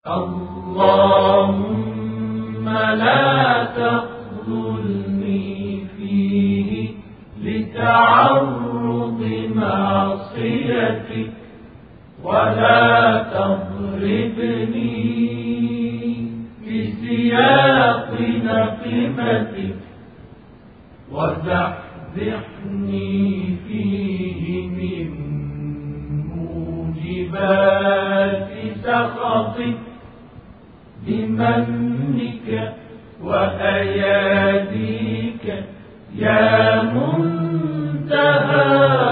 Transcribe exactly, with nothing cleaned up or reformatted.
اللهم لا تخذلني فيه لتعرض معصيتك، ولا تضربني بسياق نقمتك، وزحزحني فيه من موجبات سخطك بمنك وأياديك يا منتهى